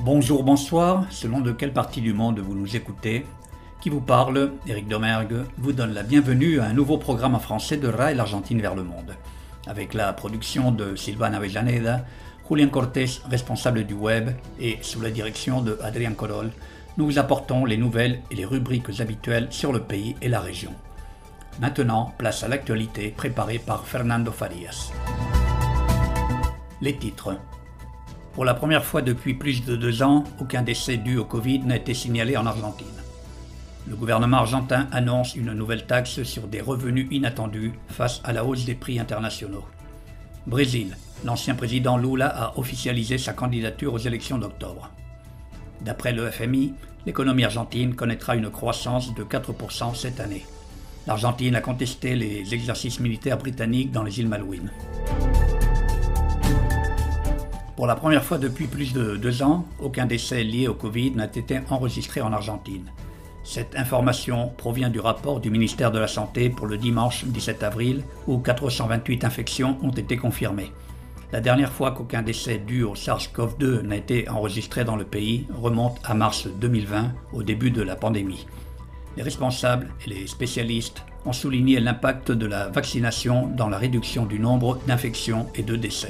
Bonjour, bonsoir, selon de quelle partie du monde vous nous écoutez. Qui vous parle, Éric Domergue, vous donne la bienvenue à un nouveau programme en français de RAI l'Argentine vers le monde. Avec la production de Silvana Avellaneda, Julián Cortés, responsable du web, et sous la direction de Adrián Corol, nous vous apportons les nouvelles et les rubriques habituelles sur le pays et la région. Maintenant, place à l'actualité préparée par Fernando Farias. Les titres. Pour la première fois depuis plus de 2 ans, aucun décès dû au Covid n'a été signalé en Argentine. Le gouvernement argentin annonce une nouvelle taxe sur des revenus inattendus face à la hausse des prix internationaux. Brésil, l'ancien président Lula a officialisé sa candidature aux élections d'octobre. D'après le FMI, l'économie argentine connaîtra une croissance de 4% cette année. L'Argentine a contesté les exercices militaires britanniques dans les îles Malouines. Pour la première fois depuis plus de 2 ans, aucun décès lié au Covid n'a été enregistré en Argentine. Cette information provient du rapport du ministère de la Santé pour le dimanche 17 avril, où 428 infections ont été confirmées. La dernière fois qu'aucun décès dû au SARS-CoV-2 n'a été enregistré dans le pays remonte à mars 2020, au début de la pandémie. Les responsables et les spécialistes ont souligné l'impact de la vaccination dans la réduction du nombre d'infections et de décès.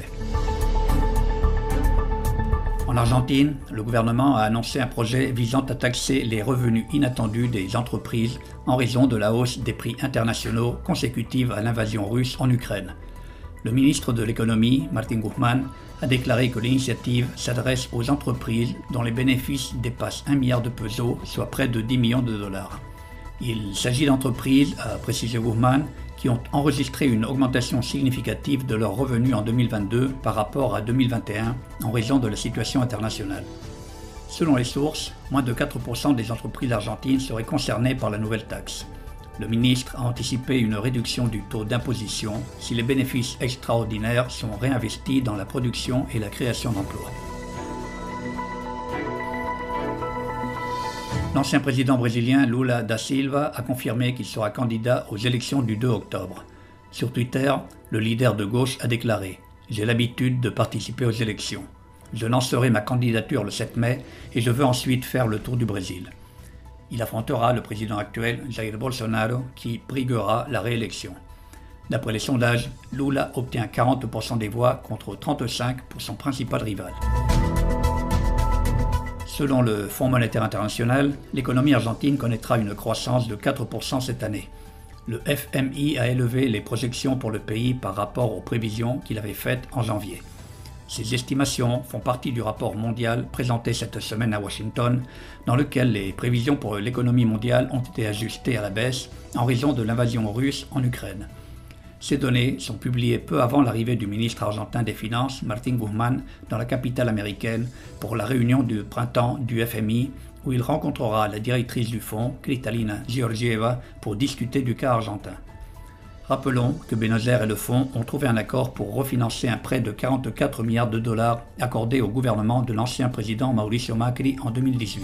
En Argentine, le gouvernement a annoncé un projet visant à taxer les revenus inattendus des entreprises en raison de la hausse des prix internationaux consécutive à l'invasion russe en Ukraine. Le ministre de l'économie, Martín Guzmán, a déclaré que l'initiative s'adresse aux entreprises dont les bénéfices dépassent 1 milliard de pesos, soit près de 10 millions de dollars. Il s'agit d'entreprises, a précisé Guzmán, qui ont enregistré une augmentation significative de leurs revenus en 2022 par rapport à 2021 en raison de la situation internationale. Selon les sources, moins de 4% des entreprises argentines seraient concernées par la nouvelle taxe. Le ministre a anticipé une réduction du taux d'imposition si les bénéfices extraordinaires sont réinvestis dans la production et la création d'emplois. L'ancien président brésilien Lula da Silva a confirmé qu'il sera candidat aux élections du 2 octobre. Sur Twitter, le leader de gauche a déclaré « J'ai l'habitude de participer aux élections. Je lancerai ma candidature le 7 mai et je veux ensuite faire le tour du Brésil. » Il affrontera le président actuel, Jair Bolsonaro, qui briguera la réélection. D'après les sondages, Lula obtient 40% des voix contre 35% pour son principal rival. Selon le Fonds monétaire international, l'économie argentine connaîtra une croissance de 4% cette année. Le FMI a élevé les projections pour le pays par rapport aux prévisions qu'il avait faites en janvier. Ces estimations font partie du rapport mondial présenté cette semaine à Washington, dans lequel les prévisions pour l'économie mondiale ont été ajustées à la baisse en raison de l'invasion russe en Ukraine. Ces données sont publiées peu avant l'arrivée du ministre argentin des Finances, Martín Guzmán, dans la capitale américaine pour la réunion du printemps du FMI, où il rencontrera la directrice du fonds, Kristalina Georgieva, pour discuter du cas argentin. Rappelons que Buenos Aires et le fonds ont trouvé un accord pour refinancer un prêt de 44 milliards de dollars accordé au gouvernement de l'ancien président Mauricio Macri en 2018.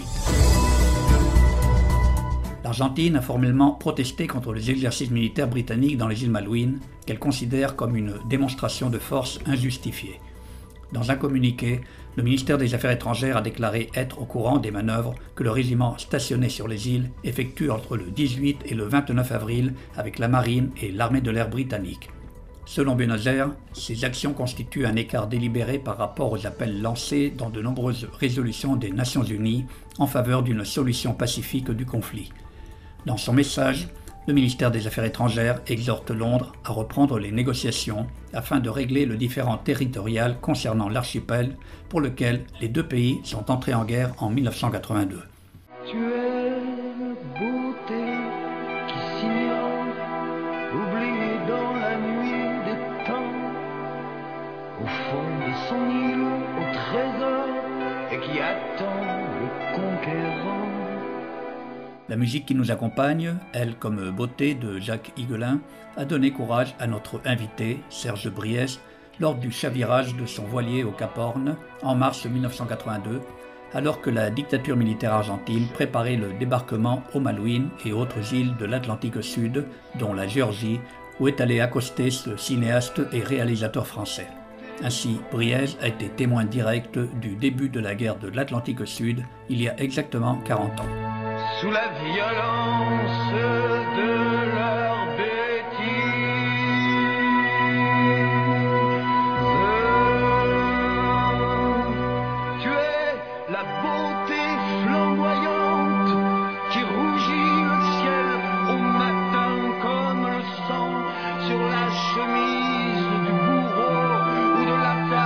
L'Argentine a formellement protesté contre les exercices militaires britanniques dans les îles Malouines, qu'elle considère comme une démonstration de force injustifiée. Dans un communiqué, le ministère des Affaires étrangères a déclaré être au courant des manœuvres que le régiment stationné sur les îles effectue entre le 18 et le 29 avril avec la marine et l'armée de l'air britannique. Selon Buenos Aires, ces actions constituent un écart délibéré par rapport aux appels lancés dans de nombreuses résolutions des Nations Unies en faveur d'une solution pacifique du conflit. Dans son message, le ministère des Affaires étrangères exhorte Londres à reprendre les négociations afin de régler le différend territorial concernant l'archipel pour lequel les 2 pays sont entrés en guerre en 1982. Tu es beauté qui s'ignore, oubliée dans la nuit des temps, au fond de son île au trésor et qui attend le conquérant. La musique qui nous accompagne, Elle comme beauté de Jacques Higelin, a donné courage à notre invité, Serge Briès, lors du chavirage de son voilier au Cap Horn en mars 1982, alors que la dictature militaire argentine préparait le débarquement aux Malouines et autres îles de l'Atlantique Sud, dont la Géorgie, où est allé accoster ce cinéaste et réalisateur français. Ainsi, Briège a été témoin direct du début de la guerre de l'Atlantique Sud il y a exactement 40 ans. Sous la violence de leur bêtise, tu es la beauté flamboyante qui rougit le ciel au matin comme le sang sur la chemise du bourreau ou de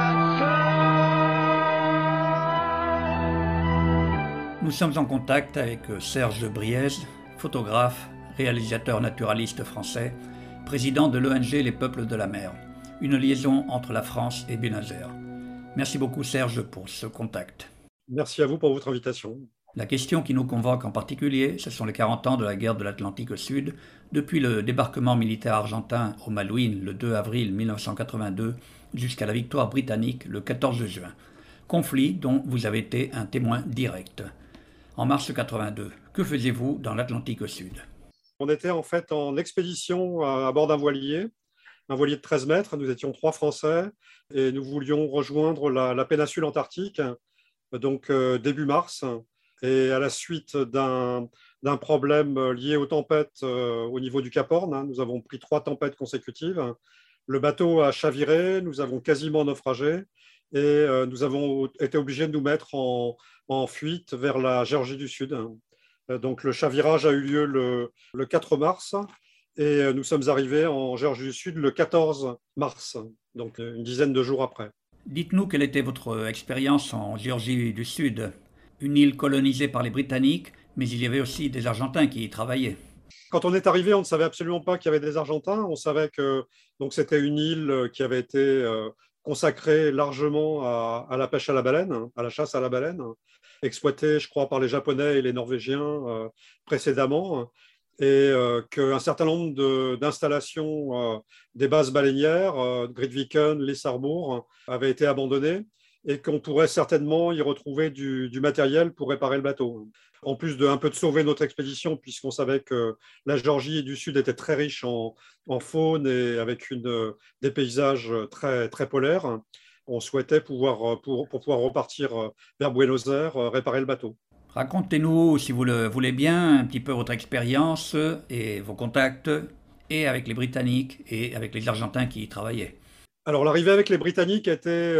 l'assassin. Nous sommes en contact avec Serge Briège, photographe, réalisateur naturaliste français, président de l'ONG Les Peuples de la Mer, une liaison entre la France et Buenos-Aires. Merci beaucoup Serge pour ce contact. Merci à vous pour votre invitation. La question qui nous convoque en particulier, ce sont les 40 ans de la guerre de l'Atlantique Sud, depuis le débarquement militaire argentin au Malouines le 2 avril 1982 jusqu'à la victoire britannique le 14 juin. Conflit dont vous avez été un témoin direct. En mars 82, que faisiez-vous dans l'Atlantique Sud? On était en fait en expédition à bord d'un voilier de 13 mètres. Nous étions 3 Français et nous voulions rejoindre la péninsule antarctique, donc début mars. Et à la suite d'un problème lié aux tempêtes au niveau du Cap Horn, nous avons pris 3 tempêtes consécutives. Le bateau a chaviré, nous avons quasiment naufragé et nous avons été obligés de nous mettre en fuite vers la Géorgie du Sud. Donc le chavirage a eu lieu le 4 mars et nous sommes arrivés en Géorgie du Sud le 14 mars, donc une dizaine de jours après. Dites-nous quelle était votre expérience en Géorgie du Sud, une île colonisée par les Britanniques, mais il y avait aussi des Argentins qui y travaillaient. Quand on est arrivé, on ne savait absolument pas qu'il y avait des Argentins. On savait que donc, c'était une île qui avait été consacrée largement à la pêche à la baleine, à la chasse à la baleine, exploitée, je crois, par les Japonais et les Norvégiens précédemment, et qu'un certain nombre d'installations des bases baleinières, Grytviken, Lissarbourg, avaient été abandonnées et qu'on pourrait certainement y retrouver du matériel pour réparer le bateau. En plus de un peu de sauver notre expédition, puisqu'on savait que la Géorgie du Sud était très riche en faune et avec des paysages très, très polaires, on souhaitait pour pouvoir repartir vers Buenos Aires, réparer le bateau. Racontez-nous, si vous le voulez bien, un petit peu votre expérience et vos contacts, et avec les Britanniques et avec les Argentins qui y travaillaient. Alors l'arrivée avec les Britanniques était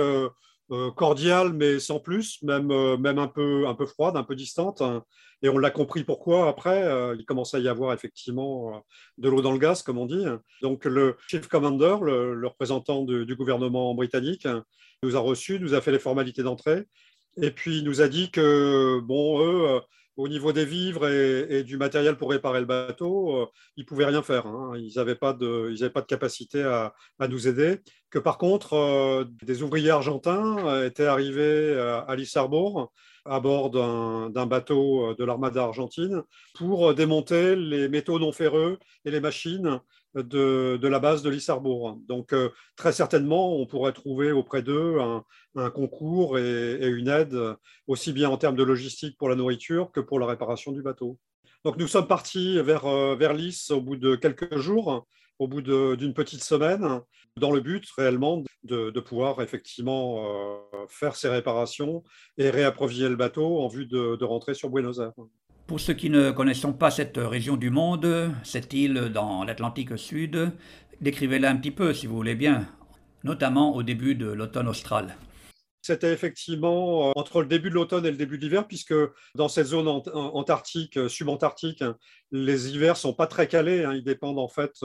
cordiale, mais sans plus, même un peu froide, un peu distante. Et on l'a compris pourquoi après. Il commençait à y avoir effectivement de l'eau dans le gaz, comme on dit. Donc le Chief Commander, le représentant du gouvernement britannique, nous a reçus, nous a fait les formalités d'entrée. Et puis il nous a dit que, bon, eux, au niveau des vivres et du matériel pour réparer le bateau, ils ne pouvaient rien faire. Ils n'avaient pas de capacité à nous aider. Que par contre, des ouvriers argentins étaient arrivés à Lissarbourg à bord d'un bateau de l'armada argentine pour démonter les métaux non ferreux et les machines de la base de Lissarbourg. Donc, très certainement, on pourrait trouver auprès d'eux un concours et une aide, aussi bien en termes de logistique pour la nourriture que pour la réparation du bateau. Donc, nous sommes partis vers Lys au bout de quelques jours, au bout d'une petite semaine, dans le but réellement de pouvoir effectivement faire ces réparations et réapprovisionner le bateau en vue de rentrer sur Buenos Aires. Pour ceux qui ne connaissent pas cette région du monde, cette île dans l'Atlantique Sud, décrivez-la un petit peu si vous voulez bien, notamment au début de l'automne austral. C'était effectivement entre le début de l'automne et le début de l'hiver, puisque dans cette zone antarctique, subantarctique, les hivers ne sont pas très calés. Ils dépendent en fait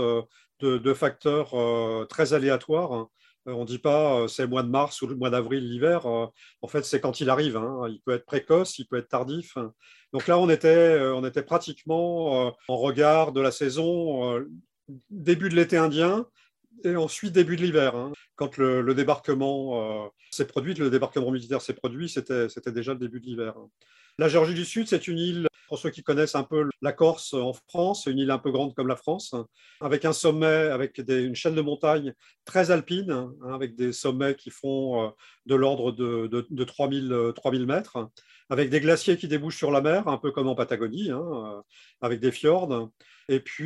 de facteurs très aléatoires. On ne dit pas c'est le mois de mars ou le mois d'avril l'hiver. En fait, c'est quand il arrive. Il peut être précoce, il peut être tardif. Donc là, on était pratiquement en regard de la saison début de l'été indien et ensuite début de l'hiver. Quand le débarquement s'est produit, le débarquement militaire s'est produit, c'était déjà le début de l'hiver. La Géorgie du Sud, c'est une île, pour ceux qui connaissent un peu la Corse en France, une île un peu grande comme la France, avec un sommet, avec une chaîne de montagnes très alpine, avec des sommets qui font de l'ordre de 3000 mètres, avec des glaciers qui débouchent sur la mer, un peu comme en Patagonie, avec des fjords. Et puis,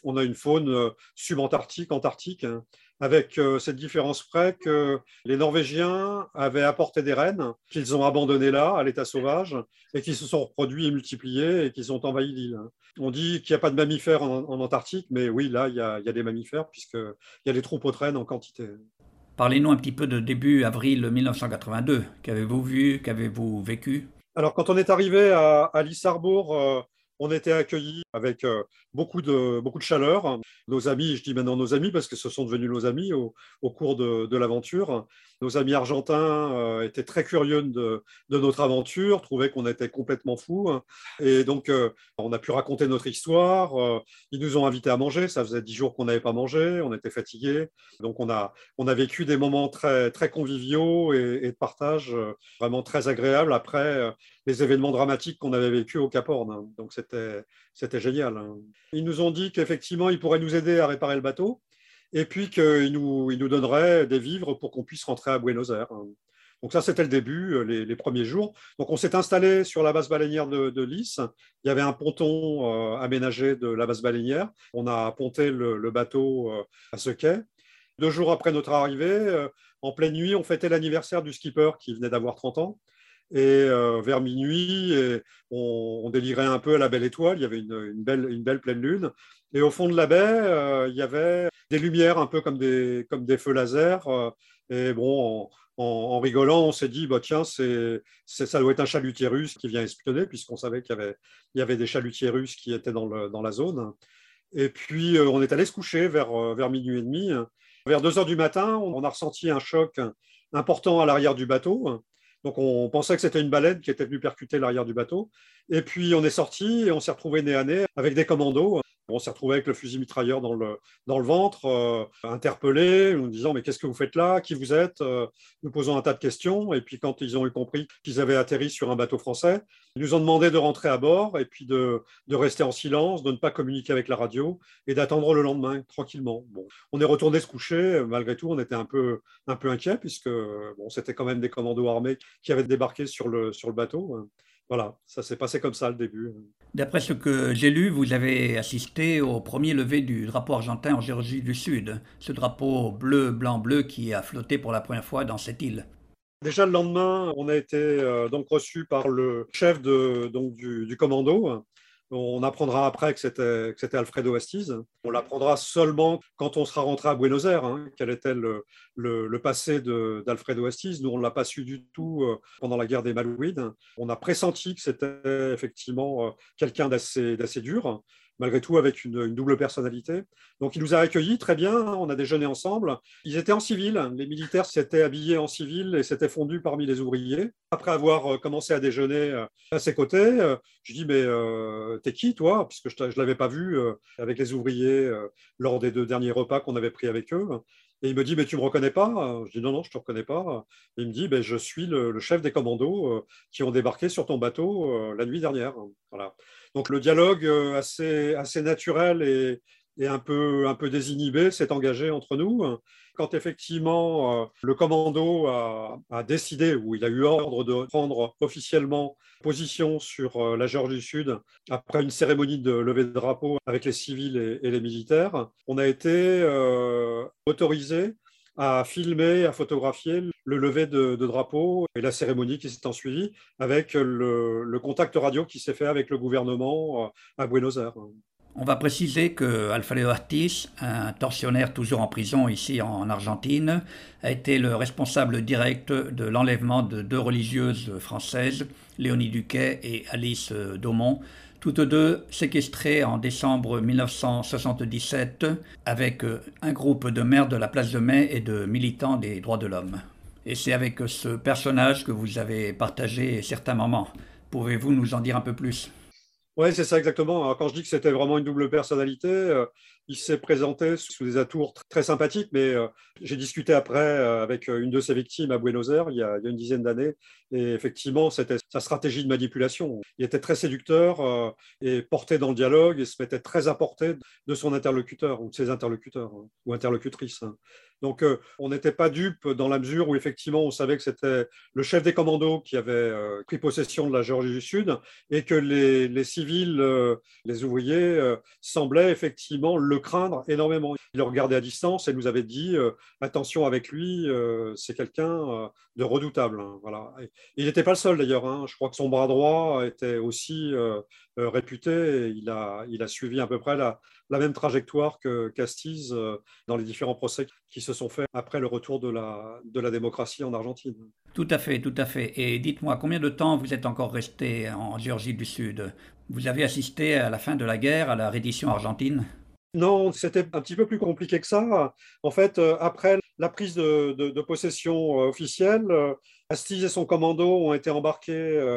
on a une faune subantarctique, antarctique, hein, avec cette différence près que les Norvégiens avaient apporté des rennes qu'ils ont abandonnées là, à l'état sauvage, et qui se sont reproduits et multipliés et qui ont envahi l'île. On dit qu'il n'y a pas de mammifères en Antarctique, mais oui, là, il y a des mammifères, puisqu'il y a des troupeaux de rennes en quantité. Parlez-nous un petit peu de début avril 1982. Qu'avez-vous vu, qu'avez-vous vécu? Alors, quand on est arrivé à Lissarbourg, on était accueillis avec beaucoup de chaleur. Nos amis, je dis maintenant nos amis parce que ce sont devenus nos amis au cours de l'aventure. Nos amis argentins étaient très curieux de notre aventure, trouvaient qu'on était complètement fous. Et donc, on a pu raconter notre histoire. Ils nous ont invités à manger. Ça faisait 10 jours qu'on n'avait pas mangé. On était fatigués. Donc, on a vécu des moments très, très conviviaux et de partage vraiment très agréables après les événements dramatiques qu'on avait vécus au Cap Horn. Donc, c'était génial. Ils nous ont dit qu'effectivement, ils pourraient nous aider à réparer le bateau et puis qu'ils nous donneraient des vivres pour qu'on puisse rentrer à Buenos Aires. Donc ça, c'était le début, les premiers jours. Donc on s'est installé sur la base baleinière de Lys. Il y avait un ponton aménagé de la base baleinière. On a ponté le bateau à ce quai. 2 jours après notre arrivée, en pleine nuit, on fêtait l'anniversaire du skipper qui venait d'avoir 30 ans. Et vers minuit, on délirait un peu à la belle étoile. Il y avait une belle pleine lune. Et au fond de la baie, il y avait des lumières un peu comme des feux laser. Et bon, en rigolant, on s'est dit, bah, tiens, ça doit être un chalutier russe qui vient espionner, puisqu'on savait qu'il y avait des chalutiers russes qui étaient dans la zone. Et puis, on est allé se coucher vers minuit et demi. Vers 2 heures du matin, on a ressenti un choc important à l'arrière du bateau. Donc, on pensait que c'était une baleine qui était venue percuter l'arrière du bateau. Et puis, on est sorti et on s'est retrouvé nez à nez avec des commandos. On s'est retrouvé avec le fusil mitrailleur dans le ventre, interpellés, nous disant « Mais qu'est-ce que vous faites là? Qui vous êtes ?» Nous posons un tas de questions. Et puis, quand ils ont eu compris qu'ils avaient atterri sur un bateau français, ils nous ont demandé de rentrer à bord et puis de rester en silence, de ne pas communiquer avec la radio et d'attendre le lendemain, tranquillement. Bon, on est retourné se coucher. Malgré tout, on était un peu inquiets puisque bon, c'était quand même des commandos armés qui avaient débarqué sur le bateau. Voilà, ça s'est passé comme ça le début. D'après ce que j'ai lu, vous avez assisté au premier lever du drapeau argentin en Géorgie du Sud, ce drapeau bleu, blanc, bleu qui a flotté pour la première fois dans cette île. Déjà le lendemain, on a été donc reçu par le chef du commando. On apprendra après que c'était Alfredo Astiz. On l'apprendra seulement quand on sera rentré à Buenos Aires, hein, quel était le passé d'Alfredo Astiz. Nous, on ne l'a pas su du tout pendant la guerre des Malouines. On a pressenti que c'était effectivement quelqu'un d'assez dur, malgré tout avec une double personnalité. Donc il nous a accueillis très bien, on a déjeuné ensemble. Ils étaient en civil, les militaires s'étaient habillés en civil et s'étaient fondus parmi les ouvriers. Après avoir commencé à déjeuner à ses côtés, je dis mais t'es qui toi? Puisque je ne l'avais pas vu avec les ouvriers lors des 2 derniers repas qu'on avait pris avec eux. Et il me dit, mais tu ne me reconnais pas? Je dis, non, je ne te reconnais pas. Et il me dit, je suis le chef des commandos qui ont débarqué sur ton bateau la nuit dernière. Voilà. Donc le dialogue assez naturel et un peu désinhibé s'est engagé entre nous. Quand effectivement le commando a décidé, ou il a eu ordre de prendre officiellement position sur la Géorgie du Sud, après une cérémonie de levée de drapeau avec les civils et les militaires, on a été autorisé à filmer, à photographier le lever de drapeau et la cérémonie qui s'est ensuivie avec le contact radio qui s'est fait avec le gouvernement à Buenos Aires. On va préciser que Alfredo Astiz, un tortionnaire toujours en prison ici en Argentine, a été le responsable direct de l'enlèvement de 2 religieuses françaises, Léonie Duquet et Alice Daumont, toutes 2 séquestrées en décembre 1977 avec un groupe de maires de la place de Mai et de militants des droits de l'homme. Et c'est avec ce personnage que vous avez partagé certains moments. Pouvez-vous nous en dire un peu plus ? Oui, c'est ça exactement. Alors, quand je dis que c'était vraiment une double personnalité, il s'est présenté sous des atours très sympathiques, mais j'ai discuté après avec une de ses victimes à Buenos Aires il y a une dizaine d'années, et effectivement, c'était sa stratégie de manipulation. Il était très séducteur et porté dans le dialogue et se mettait très à portée de son interlocuteur ou de ses interlocuteurs ou interlocutrices. Donc, on n'était pas dupes dans la mesure où, effectivement, on savait que c'était le chef des commandos qui avait pris possession de la Géorgie du Sud et que les civils, les ouvriers, semblaient effectivement le craindre énormément. Il le regardait à distance et nous avait dit attention avec lui, c'est quelqu'un de redoutable. Hein, voilà. Et il n'était pas le seul d'ailleurs. Hein. Je crois que son bras droit était aussi réputé. Et il a suivi à peu près la même trajectoire que Castiz dans les différents procès qui se sont faits après le retour de la démocratie en Argentine. Tout à fait, tout à fait. Et dites-moi, combien de temps vous êtes encore resté en Géorgie du Sud? Vous avez assisté à la fin de la guerre à la reddition argentine? Non, c'était un petit peu plus compliqué que ça. En fait, après la prise de possession officielle, Astiz et son commando ont été embarqués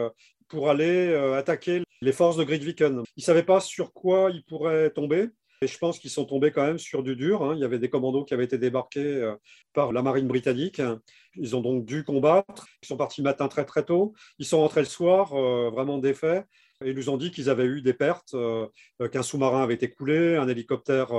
pour aller attaquer les forces de Grytviken. Ils ne savaient pas sur quoi ils pourraient tomber. Et je pense qu'ils sont tombés quand même sur du dur. Hein. Il y avait des commandos qui avaient été débarqués par la marine britannique. Ils ont donc dû combattre. Ils sont partis le matin très très tôt. Ils sont rentrés le soir, vraiment défaits. Et ils nous ont dit qu'ils avaient eu des pertes, qu'un sous-marin avait été coulé, un hélicoptère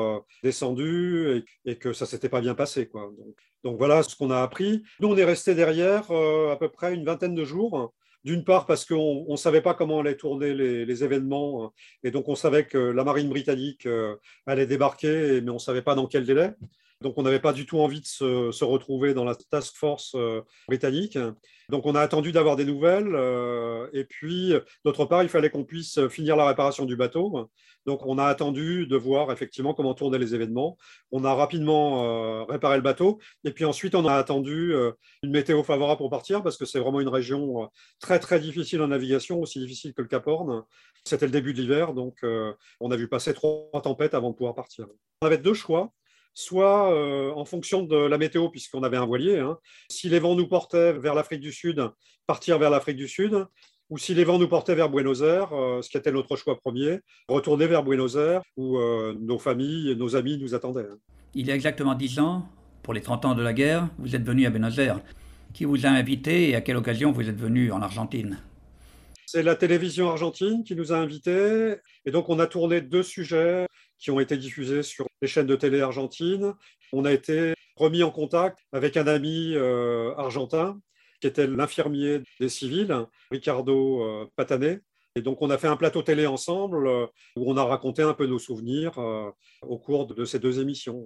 descendu et que ça ne s'était pas bien passé, quoi. Donc voilà ce qu'on a appris. Nous, on est restés derrière à peu près une vingtaine de jours. D'une part parce qu'on ne savait pas comment allaient tourner les événements et donc on savait que la marine britannique allait débarquer, mais on ne savait pas dans quel délai. Donc on n'avait pas du tout envie de se retrouver dans la task force britannique. Donc on a attendu d'avoir des nouvelles et puis d'autre part il fallait qu'on puisse finir la réparation du bateau. Donc on a attendu de voir effectivement comment tournaient les événements. On a rapidement réparé le bateau et puis ensuite on a attendu une météo favorable pour partir parce que c'est vraiment une région très très difficile en navigation, aussi difficile que le Cap Horn. C'était le début de l'hiver donc on a vu passer 3 tempêtes avant de pouvoir partir. On avait 2 choix. Soit en fonction de la météo, puisqu'on avait un voilier, hein. Si les vents nous portaient vers l'Afrique du Sud, partir vers l'Afrique du Sud, ou si les vents nous portaient vers Buenos Aires, ce qui était notre choix premier, retourner vers Buenos Aires, où nos familles et nos amis nous attendaient. Il y a exactement 10 ans, pour les 30 ans de la guerre, vous êtes venu à Buenos Aires. Qui vous a invité et à quelle occasion vous êtes venu en Argentine? C'est la télévision argentine qui nous a invités. Et donc, on a tourné 2 sujets qui ont été diffusés sur les chaînes de télé argentines. On a été remis en contact avec un ami argentin qui était l'infirmier des civils, Ricardo Patané. Et donc, on a fait un plateau télé ensemble où on a raconté un peu nos souvenirs au cours de ces 2 émissions.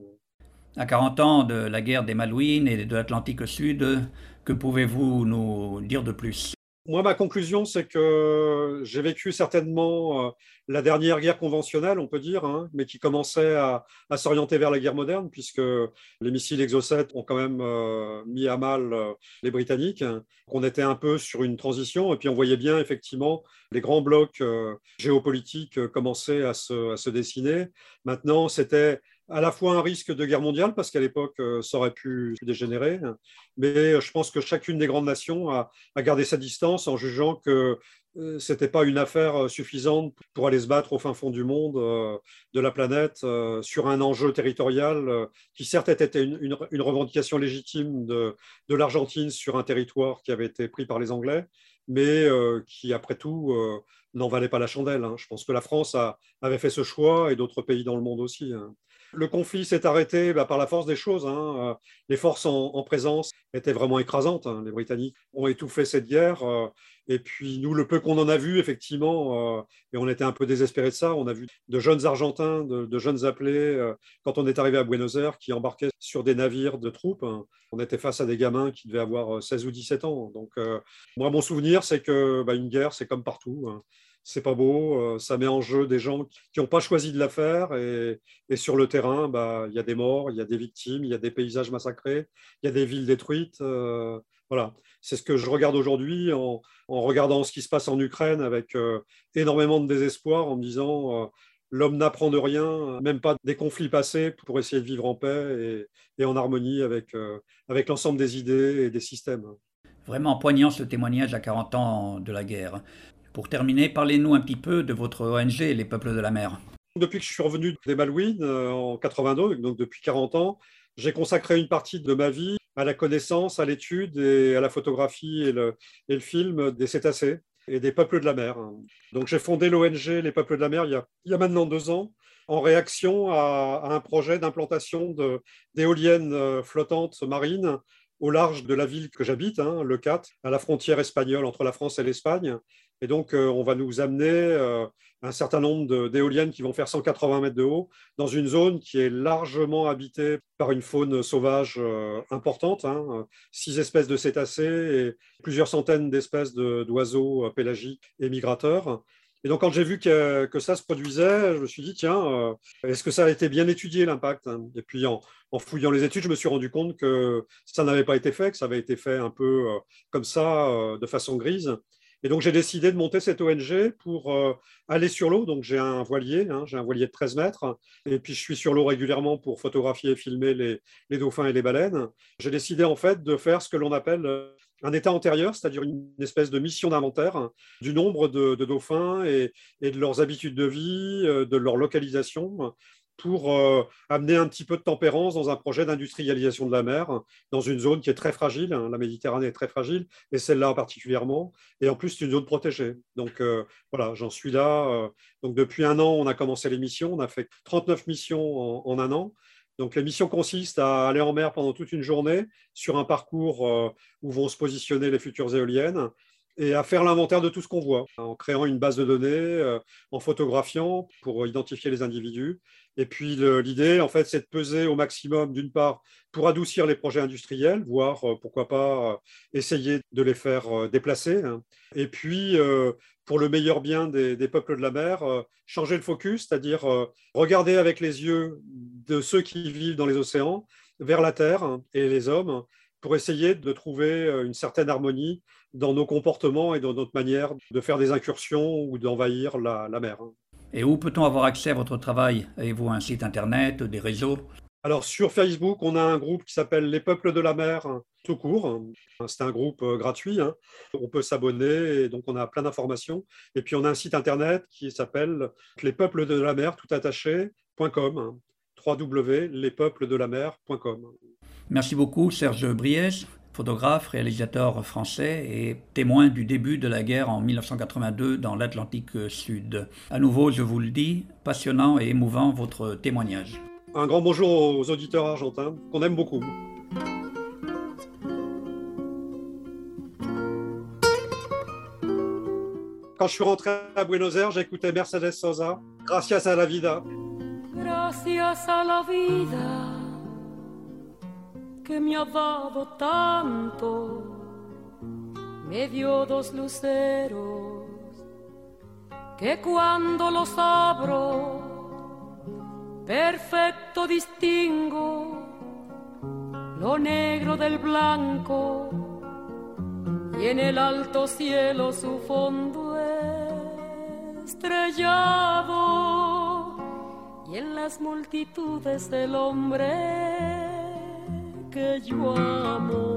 À 40 ans de la guerre des Malouines et de l'Atlantique Sud, que pouvez-vous nous dire de plus? Moi, ma conclusion, c'est que j'ai vécu certainement la dernière guerre conventionnelle, on peut dire, hein, mais qui commençait à s'orienter vers la guerre moderne, puisque les missiles Exocet ont quand même mis à mal les Britanniques. On était un peu sur une transition, et puis on voyait bien, effectivement, les grands blocs géopolitiques commençaient à se dessiner. Maintenant, c'était à la fois un risque de guerre mondiale, parce qu'à l'époque, ça aurait pu dégénérer, mais je pense que chacune des grandes nations a gardé sa distance en jugeant que ce n'était pas une affaire suffisante pour aller se battre au fin fond du monde, de la planète, sur un enjeu territorial qui certes était une revendication légitime de l'Argentine sur un territoire qui avait été pris par les Anglais, mais qui, après tout, n'en valait pas la chandelle. Hein. Je pense que la France avait fait ce choix et d'autres pays dans le monde aussi. Hein. Le conflit s'est arrêté par la force des choses. Hein. Les forces en présence étaient vraiment écrasantes. Hein. Les Britanniques ont étouffé cette guerre. Et puis nous, le peu qu'on en a vu, effectivement, et on était un peu désespérés de ça, on a vu de jeunes Argentins, de jeunes appelés, quand on est arrivé à Buenos Aires, qui embarquaient sur des navires de troupes. Hein. On était face à des gamins qui devaient avoir 16 ou 17 ans. Donc moi, mon souvenir, c'est que une guerre, c'est comme partout. Hein. C'est pas beau, ça met en jeu des gens qui n'ont pas choisi de la faire et sur le terrain, il y a des morts, il y a des victimes, il y a des paysages massacrés, il y a des villes détruites. Voilà, c'est ce que je regarde aujourd'hui en regardant ce qui se passe en Ukraine avec énormément de désespoir en me disant l'homme n'apprend de rien, même pas des conflits passés pour essayer de vivre en paix et en harmonie avec l'ensemble des idées et des systèmes. Vraiment poignant ce témoignage à 40 ans de la guerre. Pour terminer, parlez-nous un petit peu de votre ONG, Les Peuples de la Mer. Depuis que je suis revenu des Malouines en 82, donc depuis 40 ans, j'ai consacré une partie de ma vie à la connaissance, à l'étude et à la photographie et le film des cétacés et des peuples de la mer. Donc j'ai fondé l'ONG Les Peuples de la Mer il y a maintenant 2 ans, en réaction à un projet d'implantation d'éoliennes flottantes marines au large de la ville que j'habite, hein, Le Cat, à la frontière espagnole entre la France et l'Espagne. Et donc, on va nous amener un certain nombre d'éoliennes qui vont faire 180 mètres de haut dans une zone qui est largement habitée par une faune sauvage importante, 6 espèces de cétacés et plusieurs centaines d'espèces d'oiseaux pélagiques et migrateurs. Et donc, quand j'ai vu que ça se produisait, je me suis dit, tiens, est-ce que ça a été bien étudié, l'impact? Et puis, en fouillant les études, je me suis rendu compte que ça n'avait pas été fait, que ça avait été fait un peu comme ça, de façon grise. Et donc, j'ai décidé de monter cette ONG pour aller sur l'eau. Donc, j'ai un voilier de 13 mètres. Et puis, je suis sur l'eau régulièrement pour photographier et filmer les dauphins et les baleines. J'ai décidé, en fait, de faire ce que l'on appelle un état antérieur, c'est-à-dire une espèce de mission d'inventaire du nombre de dauphins et de leurs habitudes de vie, de leur localisation, pour amener un petit peu de tempérance dans un projet d'industrialisation de la mer, dans une zone qui est très fragile. La Méditerranée est très fragile, et celle-là particulièrement. Et en plus, c'est une zone protégée. Donc voilà, j'en suis là. Donc depuis un an, on a commencé les missions. On a fait 39 missions en un an. Donc, les missions consistent à aller en mer pendant toute une journée sur un parcours où vont se positionner les futures éoliennes et à faire l'inventaire de tout ce qu'on voit, en créant une base de données, en photographiant pour identifier les individus. Et puis, l'idée, en fait, c'est de peser au maximum, d'une part, pour adoucir les projets industriels, voire, pourquoi pas, essayer de les faire déplacer. Et puis, pour le meilleur bien des peuples de la mer, changer le focus, c'est-à-dire regarder avec les yeux de ceux qui vivent dans les océans vers la Terre et les hommes, pour essayer de trouver une certaine harmonie dans nos comportements et dans notre manière de faire des incursions ou d'envahir la mer. Et où peut-on avoir accès à votre travail? Avez-vous un site internet, des réseaux? Alors, sur Facebook, on a un groupe qui s'appelle Les Peuples de la Mer, tout court. C'est un groupe gratuit. On peut s'abonner, et donc on a plein d'informations. Et puis, on a un site internet qui s'appelle lespeupledelamer, tout attaché.com, www.lespeupledelamer.com. Merci beaucoup, Serge Briès, photographe, réalisateur français et témoin du début de la guerre en 1982 dans l'Atlantique Sud. À nouveau, je vous le dis, passionnant et émouvant votre témoignage. Un grand bonjour aux auditeurs argentins, qu'on aime beaucoup. Quand je suis rentré à Buenos Aires, j'écoutais Mercedes Sosa, Gracias a la vida. Gracias a la vida que me ha dado tanto, me dio 2 luceros que cuando los abro perfecto distingo lo negro del blanco y en el alto cielo su fondo estrellado y en las multitudes el hombre que yo amo.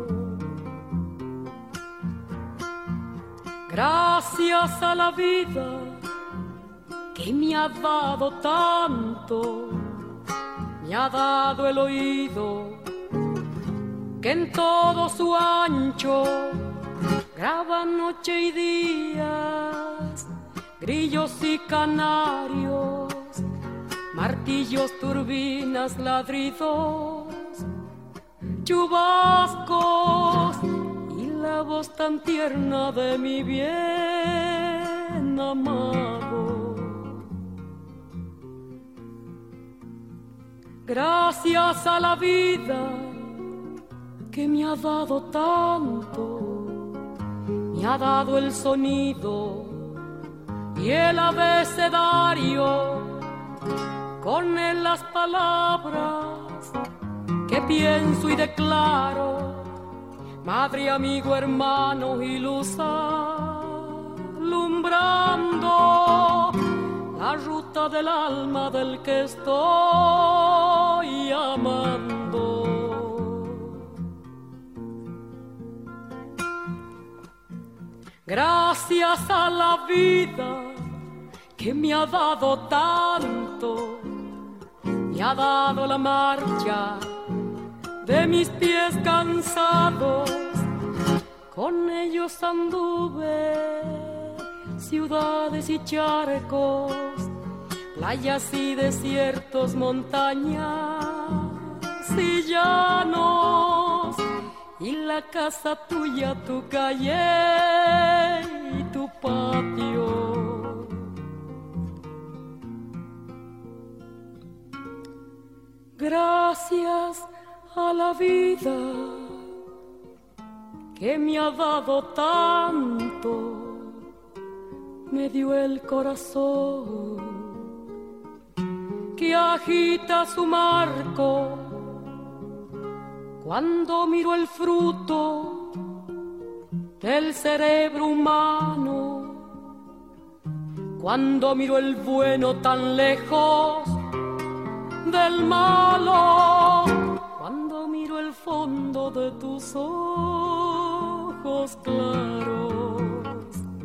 Gracias a la vida que me ha dado tanto, me ha dado el oído que en todo su ancho graba noche y días, grillos y canarios, martillos, turbinas, ladridos, chubascos y la voz tan tierna de mi bien amado. Gracias a la vida que me ha dado tanto, me ha dado el sonido y el abecedario, con él las palabras que pienso y declaro, madre, amigo, hermano y luz alumbrando la ruta del alma del que estoy amando. Gracias a la vida que me ha dado tanto, me ha dado la marcha de mis pies cansados, con ellos anduve ciudades y charcos, playas y desiertos, montañas y llanos, y la casa tuya, tu calle y tu patio. Gracias a la vida que me ha dado tanto, me dio el corazón que agita su marco cuando miro el fruto del cerebro humano, cuando miro el bueno tan lejos del malo, cuando miro el fondo de tus ojos claros.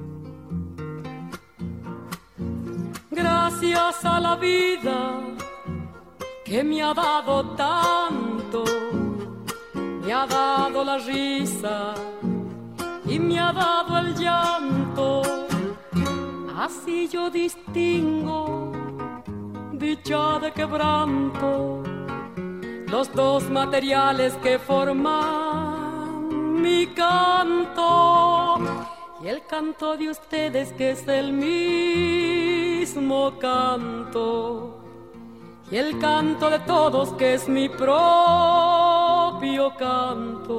Gracias a la vida que me ha dado tanto, me ha dado la risa y me ha dado el llanto. Así yo distingo dicha de quebranto, los dos materiales que forman mi canto, y el canto de ustedes que es el mismo canto, y el canto de todos que es mi propio canto.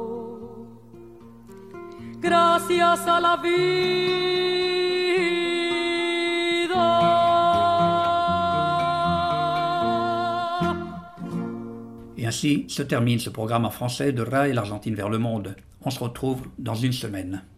Gracias a la vida. Et ainsi se termine ce programme en français de Rai et l'Argentine vers le monde. On se retrouve dans une semaine.